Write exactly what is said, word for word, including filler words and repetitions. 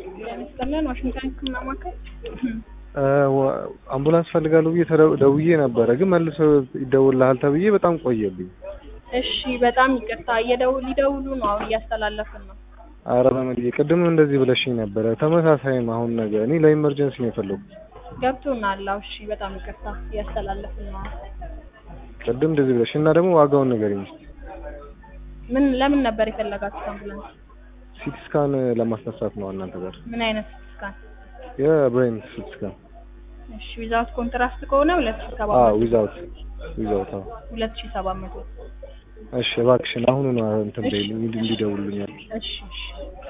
ለምን ዋሽንግተን ህክምና ማዕከል አምቡላንስ ፈልጋለሁ ብዬ ደውዬ ነበር ግን መልሶ ይደውልልሃል ተብዬ በጣም ቆየብኝ። እሺ በጣም ይቅርታ እየደውል ይደውሉ ነው አሁን እያስተላለፍን ነው። ኧረ በመልዬ ቅድም እንደዚህ ብለሽኝ ነበር ተመሳሳይም አሁን ነገር እኔ ለኢመርጀንሲ ነው የፈለኩት። ገብቶናል። አዎ እሺ በጣም ይቅርታ እያስተላለፍን ነው። ቅድም እንደዚህ ብለሽ እና ደግሞ ዋጋውን ንገሪኝ። ምን ለምን ነበር የፈለጋችሁት አምቡላንስ? ሲቲ ስካን ለማስነሳት ነው እናንተ ጋር። ምን አይነት ሲቲ ስካን? የብሬን ሲቲ ስካን። እሺ ዊዛውት ኮንትራስት ከሆነ ሁለት ሺህ ሰባት መቶ። አዎ ዊዛውት ዊዛውት አዎ ሁለት ሺህ ሰባት መቶ። እሺ እባክሽን አሁን ነው እንትን በይልኝ እንዲደውሉልኛል። እሺ እሺ